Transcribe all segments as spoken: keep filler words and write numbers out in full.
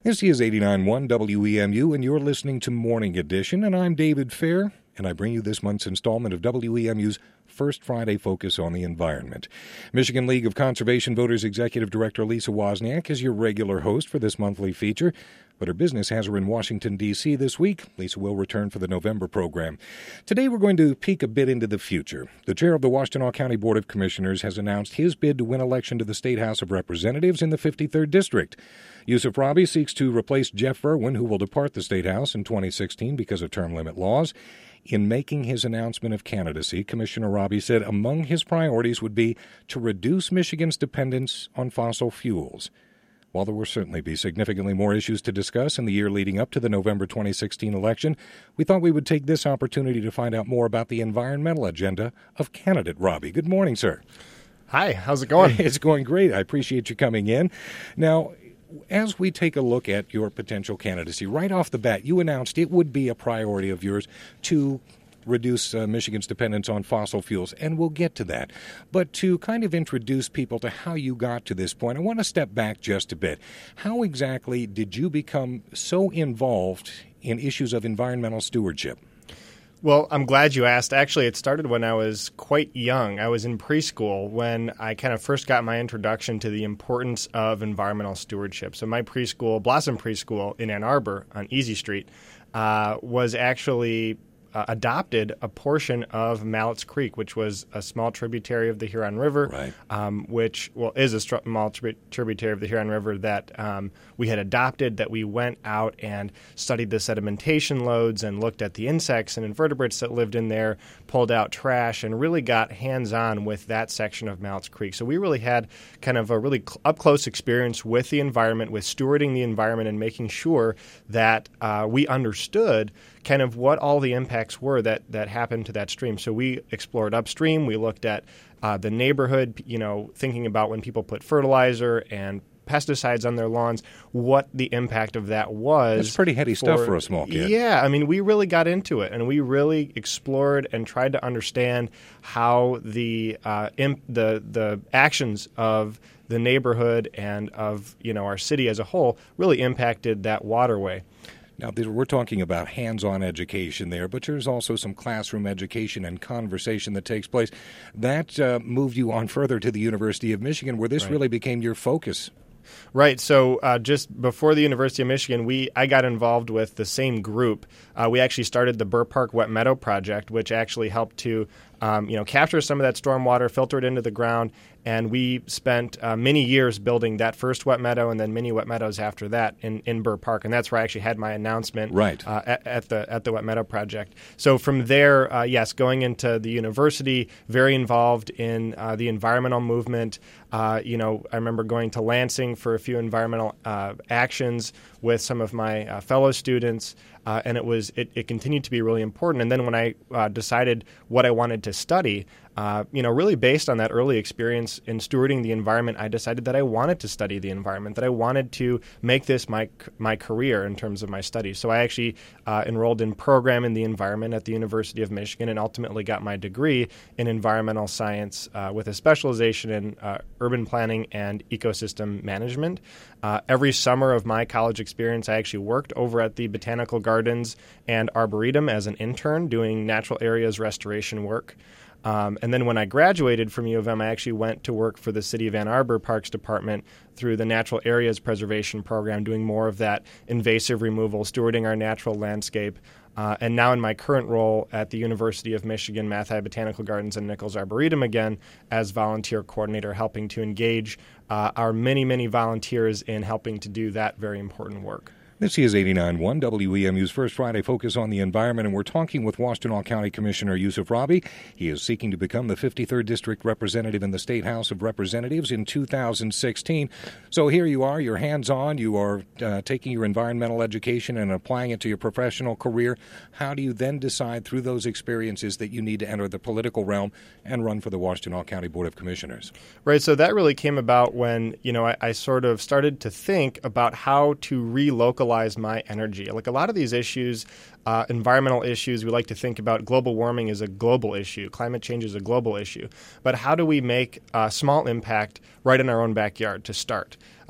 This is eighty-nine point one W E M U, and you're listening to Morning Edition, and I'm David Fair, and I bring you this month's installment of W E M U's First Friday Focus on the Environment. Michigan League of Conservation Voters Executive Director Lisa Wozniak is your regular host for this monthly feature, but her business has her in Washington, D C this week. Lisa will return for the November program. Today we're going to peek a bit into the future. The chair of the Washtenaw County Board of Commissioners has announced his bid to win election to the State House of Representatives in the fifty-third District. Yusuf Rabi seeks to replace Jeff Irwin, who will depart the State House in twenty sixteen because of term limit laws. In making his announcement of candidacy, Commissioner Rabi said among his priorities would be to reduce Michigan's dependence on fossil fuels. While there will certainly be significantly more issues to discuss in the year leading up to the November twenty sixteen election, we thought we would take this opportunity to find out more about the environmental agenda of candidate Rabi. Good morning, sir. Hi, how's it going? It's going great. I appreciate you coming in. Now, as we take a look at your potential candidacy, right off the bat, you announced it would be a priority of yours to reduce uh, Michigan's dependence on fossil fuels, and we'll get to that. But to kind of introduce people to how you got to this point, I want to step back just a bit. How exactly did you become so involved in issues of environmental stewardship? Well, I'm glad you asked. Actually, it started when I was quite young. I was in preschool when I kind of first got my introduction to the importance of environmental stewardship. So my preschool, Blossom Preschool in Ann Arbor on Easy Street, uh, was actually uh, adopted a portion of Mallett's Creek, which was a small tributary of the Huron River, right. um, which, well, is a small tri- tributary of the Huron River that um, we had adopted, that we went out and studied the sedimentation loads and looked at the insects and invertebrates that lived in there, pulled out trash, and really got hands-on with that section of Mallett's Creek. So we really had kind of a really cl- up-close experience with the environment, with stewarding the environment and making sure that uh, we understood kind of what all the impacts were that, that happened to that stream. So we explored upstream. We looked at uh, the neighborhood, you know, thinking about when people put fertilizer and pesticides on their lawns, what the impact of that was. That's pretty heady for, stuff for a small kid. Yeah, I mean, we really got into it, and we really explored and tried to understand how the uh, imp, the the actions of the neighborhood and of, you know, our city as a whole really impacted that waterway. Now, we're talking about hands-on education there, but there's also some classroom education and conversation that takes place. That uh, moved you on further to the University of Michigan, where this Right. really became your focus. Right. So uh, just before the University of Michigan, we I got involved with the same group. Uh, we actually started the Burr Park Wet Meadow Project, which actually helped to um, you know, capture some of that stormwater, filter it into the ground, and we spent uh, many years building that first wet meadow and then many wet meadows after that in, in Burr Park, and that's where I actually had my announcement right. uh, at, at the at the Wet Meadow Project. So from there, uh, yes, going into the university, very involved in uh, the environmental movement. Uh, you know, I remember going to Lansing for a few environmental uh, actions with some of my uh, fellow students. Uh, and it was it, it continued to be really important. And then when I uh, decided what I wanted to study, uh, you know, really based on that early experience in stewarding the environment, I decided that I wanted to study the environment, that I wanted to make this my my career in terms of my studies. So I actually uh, enrolled in program in the environment at the University of Michigan and ultimately got my degree in environmental science uh, with a specialization in uh, urban planning and ecosystem management. Uh, every summer of my college experience, I actually worked over at the Botanical Gardens and Arboretum as an intern doing natural areas restoration work. Um, and then when I graduated from U of M, I actually went to work for the City of Ann Arbor Parks Department through the Natural Areas Preservation Program, doing more of that invasive removal, stewarding our natural landscape. Uh, and now in my current role at the University of Michigan Mathi Botanical Gardens and Nichols Arboretum again as volunteer coordinator, helping to engage uh, our many, many volunteers in helping to do that very important work. This is eighty-nine point one W E M U's First Friday Focus on the Environment, and we're talking with Washtenaw County Commissioner Yusuf Rabi. He is seeking to become the fifty-third District Representative in the State House of Representatives in two thousand sixteen. So here you are, you're hands-on, you are uh, taking your environmental education and applying it to your professional career. How do you then decide through those experiences that you need to enter the political realm and run for the Washtenaw County Board of Commissioners? Right, so that really came about when, you know, I, I sort of started to think about how to relocalize my energy. Like a lot of these issues, uh, environmental issues, we like to think about global warming is a global issue. Climate change is a global issue. But how do we make a small impact right in our own backyard to start?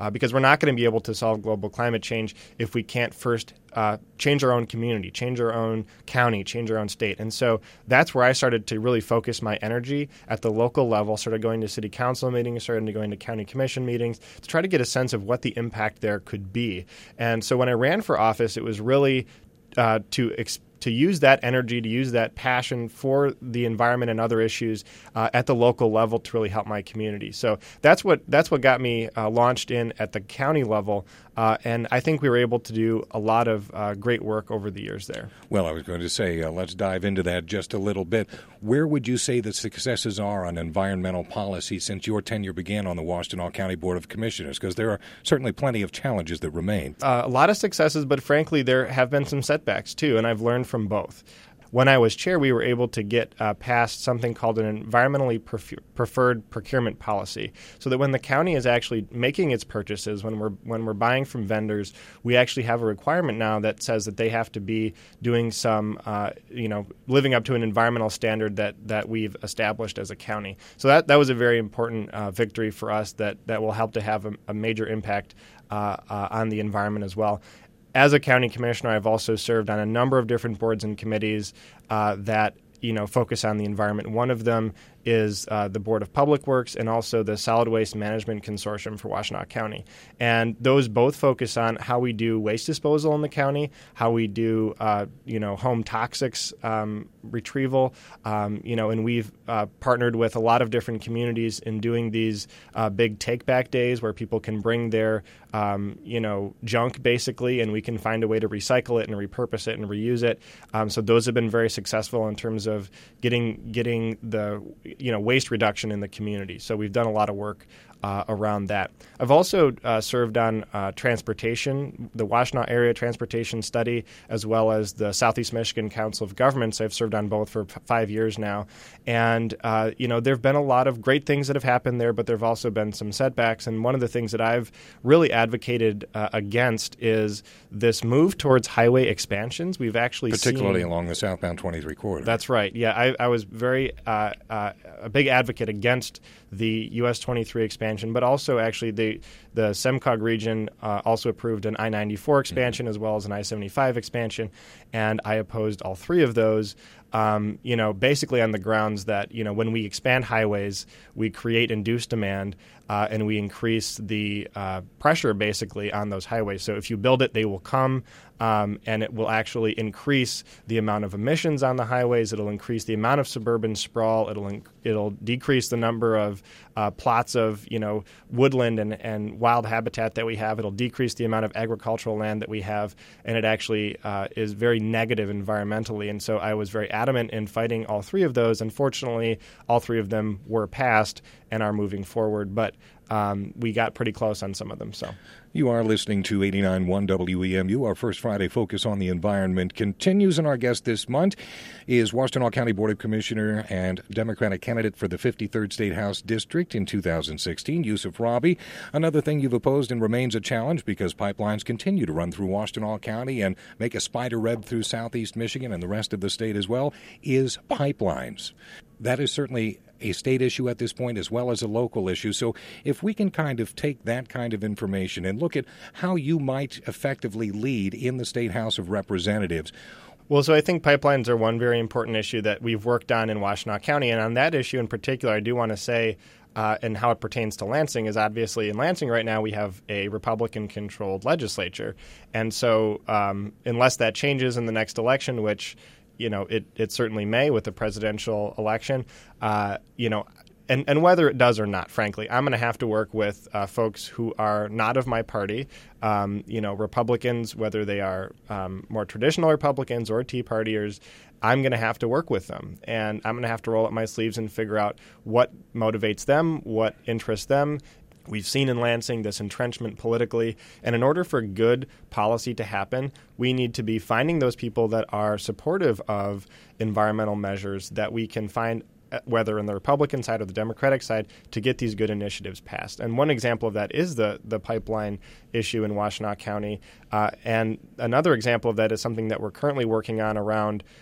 uh, because we're not going to be able to solve global climate change if we can't first uh, change our own community, change our own county, change our own state. And so that's where I started to really focus my energy at the local level, started going to city council meetings, started going to county commission meetings to try to get a sense of what the impact there could be. And so when I ran for office, it was really uh, to ex- to use that energy, to use that passion for the environment and other issues uh, at the local level to really help my community. So that's what that's what got me uh, launched in at the county level, uh, and I think we were able to do a lot of uh, great work over the years there. Well, I was going to say, uh, let's dive into that just a little bit. Where would you say the successes are on environmental policy since your tenure began on the Washtenaw County Board of Commissioners? Because there are certainly plenty of challenges that remain. Uh, a lot of successes, but frankly, there have been some setbacks too, and I've learned from both. When I was chair, we were able to get uh, past something called an environmentally pref- preferred procurement policy, so that when the county is actually making its purchases, when we're when we're buying from vendors, we actually have a requirement now that says that they have to be doing some, uh, you know, living up to an environmental standard that that we've established as a county. So that that was a very important uh, victory for us that that will help to have a, a major impact uh, uh, on the environment as well. As a county commissioner, I've also served on a number of different boards and committees uh, that you know focus on the environment. One of them is uh, the Board of Public Works and also the Solid Waste Management Consortium for Washtenaw County. And those both focus on how we do waste disposal in the county, how we do uh, you know home toxics um, retrieval, um, you know, and we've uh, partnered with a lot of different communities in doing these uh, big take-back days where people can bring their um, you know junk basically, and we can find a way to recycle it and repurpose it and reuse it. Um, so those have been very successful in terms of getting getting the you know, waste reduction in the community. So we've done a lot of work uh, around that. I've also uh, served on uh, transportation, the Washtenaw Area Transportation Study, as well as the Southeast Michigan Council of Governments. I've served on both for f- five years now. And, uh, you know, there have been a lot of great things that have happened there, but there have also been some setbacks. And one of the things that I've really advocated uh, against is this move towards highway expansions. We've actually Particularly seen, along the southbound twenty-three corridor. That's right. Yeah, I, I was very uh, uh, a big advocate against the U S twenty-three expansion, but also actually the the SEMCOG region uh, also approved an I ninety-four expansion mm-hmm. as well as an I seventy-five expansion, and I opposed all three of those. Um, you know, basically on the grounds that, you know, when we expand highways, we create induced demand uh, and we increase the uh, pressure basically on those highways. So if you build it, they will come um, and it will actually increase the amount of emissions on the highways. It'll increase the amount of suburban sprawl. It'll inc- it'll decrease the number of uh, plots of, you know, woodland and, and wild habitat that we have. It'll decrease the amount of agricultural land that we have, and it actually uh, is very negative environmentally. And so I was very adamant in fighting all three of those. Unfortunately, all three of them were passed and are moving forward, but um, we got pretty close on some of them. So, you are listening to eighty-nine point one W E M U. Our First Friday Focus on the Environment continues, and our guest this month is Washtenaw County Board of Commissioner and Democratic candidate for the fifty-third State House District in two thousand sixteen, Yusuf Rabi. Another thing you've opposed and remains a challenge because pipelines continue to run through Washtenaw County and make a spider web through southeast Michigan and the rest of the state as well, is pipelines. That is certainly a state issue at this point as well as a local issue. So if we can kind of take that kind of information and look at how you might effectively lead in the State House of Representatives. Well, so I think pipelines are one very important issue that we've worked on in Washtenaw County. And on that issue in particular, I do want to say, uh, and how it pertains to Lansing, is obviously in Lansing right now we have a Republican-controlled legislature. And so um, unless that changes in the next election, which you know, it, it certainly may with the presidential election, uh, you know, and, and whether it does or not, frankly, I'm going to have to work with uh, folks who are not of my party, um, you know, Republicans, whether they are um, more traditional Republicans or Tea Partiers. I'm going to have to work with them, and I'm going to have to roll up my sleeves and figure out what motivates them, what interests them. We've seen in Lansing this entrenchment politically, and in order for good policy to happen, we need to be finding those people that are supportive of environmental measures that we can find, whether in the Republican side or the Democratic side, to get these good initiatives passed. And one example of that is the the pipeline issue in Washtenaw County. Uh, and another example of that is something that we're currently working on around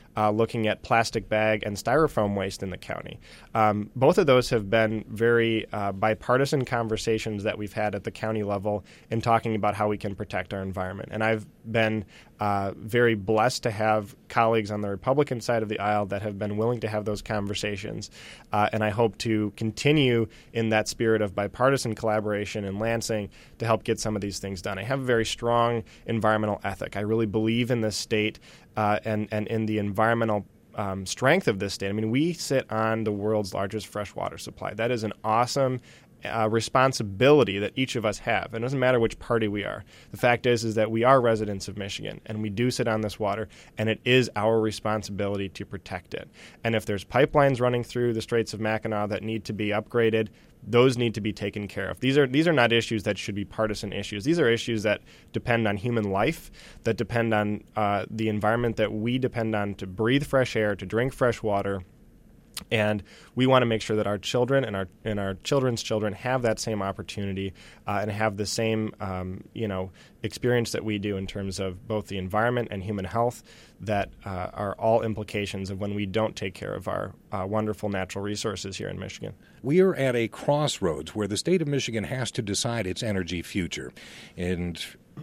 uh, looking at plastic bag and styrofoam waste in the county. Um, both of those have been very uh, bipartisan conversations that we've had at the county level in talking about how we can protect our environment. And I've been uh, very blessed to have colleagues on the Republican side of the aisle that have been willing to have those conversations. Uh, and I hope to continue in that spirit of bipartisan collaboration in Lansing to help get some of these things done. I have a very strong environmental ethic. I really believe in this state uh, and, and in the environmental um, strength of this state. I mean, we sit on the world's largest freshwater supply. That is an awesome Uh, responsibility that each of us have. It doesn't matter which party we are. The fact is is that we are residents of Michigan, and we do sit on this water, and it is our responsibility to protect it. And if there's pipelines running through the Straits of Mackinac that need to be upgraded, those need to be taken care of. These are these are not issues that should be partisan issues. These are issues that depend on human life, that depend on uh, the environment that we depend on to breathe fresh air, to drink fresh water. And we want to make sure that our children and our and our children's children have that same opportunity uh, and have the same um, you know experience that we do in terms of both the environment and human health. That uh, are all implications of when we don't take care of our uh, wonderful natural resources here in Michigan. We are at a crossroads where the state of Michigan has to decide its energy future, and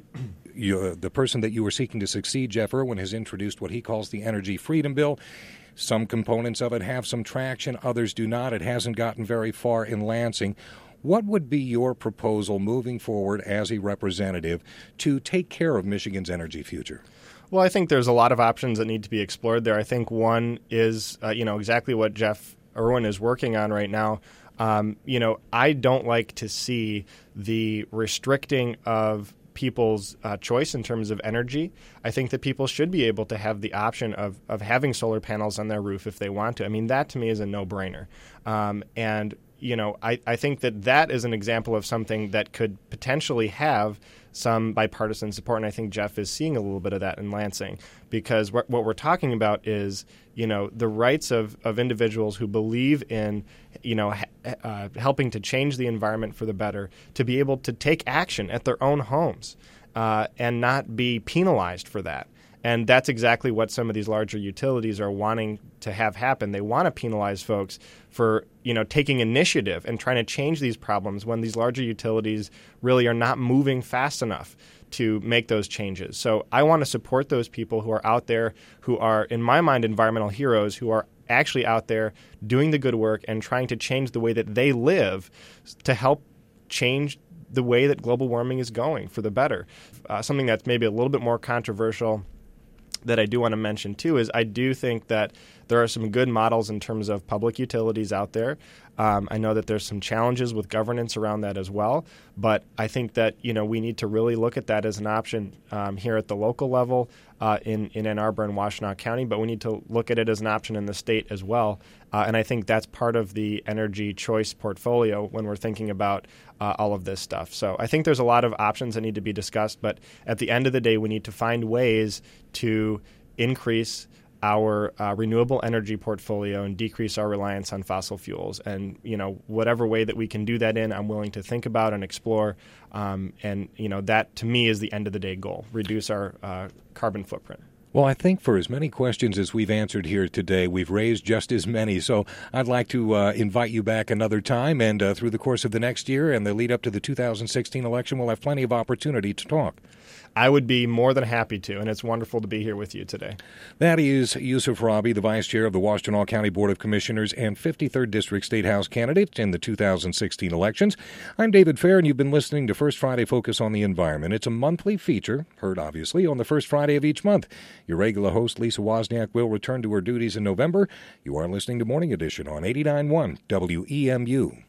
you, the person that you were seeking to succeed, Jeff Irwin, has introduced what he calls the Energy Freedom Bill. Some components of it have some traction, others do not. It hasn't gotten very far in Lansing. What would be your proposal moving forward as a representative to take care of Michigan's energy future? Well, I think there's a lot of options that need to be explored there. I think one is, uh, you know, exactly what Jeff Irwin is working on right now. Um, you know, I don't like to see the restricting of people's uh, choice in terms of energy. I think that people should be able to have the option of, of having solar panels on their roof if they want to. I mean, that to me is a no-brainer. Um, and, you know, I, I think that that is an example of something that could potentially have some bipartisan support, and I think Jeff is seeing a little bit of that in Lansing, because what, what we're talking about is, you know, the rights of, of individuals who believe in, you know, ha- uh, helping to change the environment for the better, to be able to take action at their own homes uh, and not be penalized for that. And that's exactly what some of these larger utilities are wanting to have happen. They want to penalize folks for, you know, taking initiative and trying to change these problems when these larger utilities really are not moving fast enough to make those changes. So I want to support those people who are out there, who are, in my mind, environmental heroes, who are actually out there doing the good work and trying to change the way that they live to help change the way that global warming is going for the better. Uh, something that's maybe a little bit more controversial that I do want to mention, too, is I do think that there are some good models in terms of public utilities out there. Um, I know that there's some challenges with governance around that as well, but I think that, you know, we need to really look at that as an option um, here at the local level uh, in, in Ann Arbor and Washtenaw County, but we need to look at it as an option in the state as well. Uh, and I think that's part of the energy choice portfolio when we're thinking about uh, all of this stuff. So I think there's a lot of options that need to be discussed, but at the end of the day, we need to find ways to increase our uh, renewable energy portfolio and decrease our reliance on fossil fuels. And, you know, whatever way that we can do that in, I'm willing to think about and explore. Um, and, you know, that to me is the end of the day goal, reduce our uh, carbon footprint. Well, I think for as many questions as we've answered here today, we've raised just as many. So I'd like to uh, invite you back another time, and uh, through the course of the next year and the lead up to the two thousand sixteen election, we'll have plenty of opportunity to talk. I would be more than happy to, and it's wonderful to be here with you today. That is Yusuf Rabi, the Vice Chair of the Washtenaw County Board of Commissioners and fifty-third District State House candidate in the two thousand sixteen elections. I'm David Fair, and you've been listening to First Friday Focus on the Environment. It's a monthly feature, heard obviously on the first Friday of each month. Your regular host, Lisa Wozniak, will return to her duties in November. You are listening to Morning Edition on eighty-nine point one W E M U.